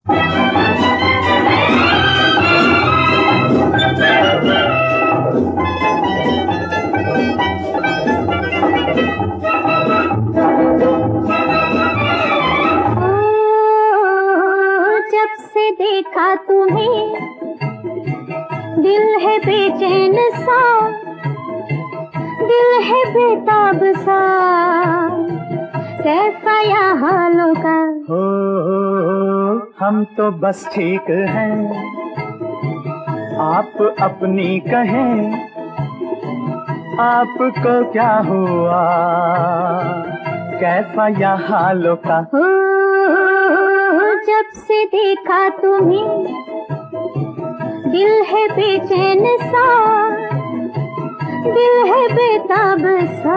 जब से देखा तुम्हें दिल है बेचैन सा, दिल है बेताब सा, कैसा या हालों का। हो हम तो बस ठीक हैं, आप अपनी कहें, आपको क्या हुआ, कैसा या हालों का। हो जब से देखा तुम्हें दिल है बेचैन सा, दिल है बेताब सा,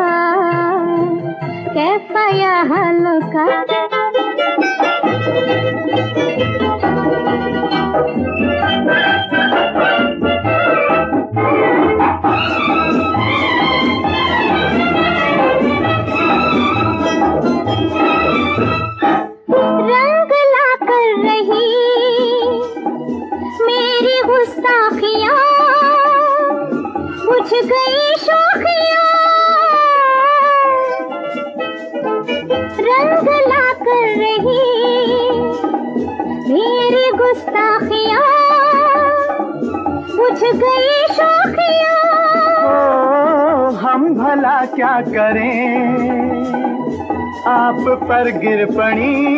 कैसा या हालों का। रंग ला कर रही मेरी गुस्ताखियाँ, बुझ गई शोखियाँ। रंग ला कर रही मेरी गुस्ताखियाँ, बुझ गई शोखियाँ। हम भला क्या करें, आप पर गिर पड़ी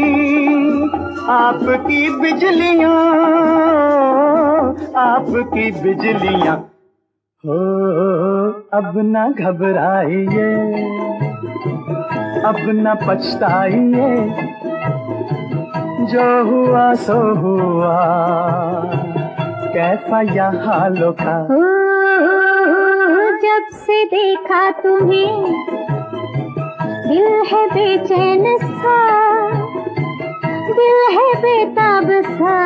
आपकी बिजलियां, आपकी बिजलियां। हो अब न घबराइए, अब न पछताइए, जो हुआ सो हुआ, कैसा या हालों का। जब से देखा तुम्हें दिल है बेचैन सा, दिल है बेताब सा,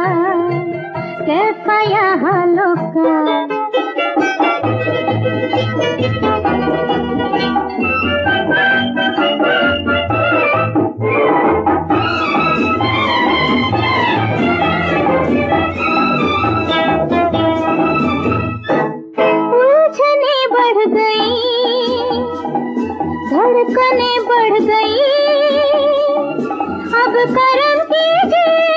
कैसा या हालों का। उलझने बढ़ गई, धड़कने बढ़ गई, अब करम कीजिए।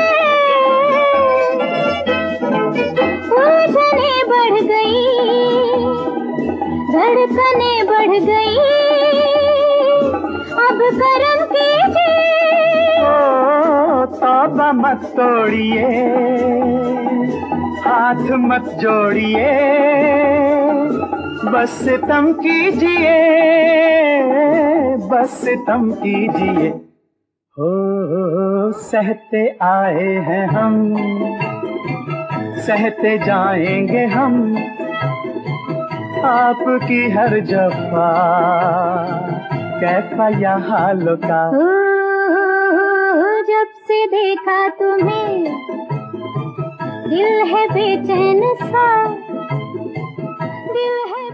उलझने बढ़ गई, धड़कने बढ़ गई, अब करम कीजिए। तौबा मत तोड़िए, हाथ मत जोड़िए, बस सितम कीजिए, बस सितम कीजिए। हो सहते आए हैं हम, सहते जाएंगे हम, आपकी हर जफा, कैसा या हालों का। जब से देखा तुम्हें दिल है बेचैन सा, दिल है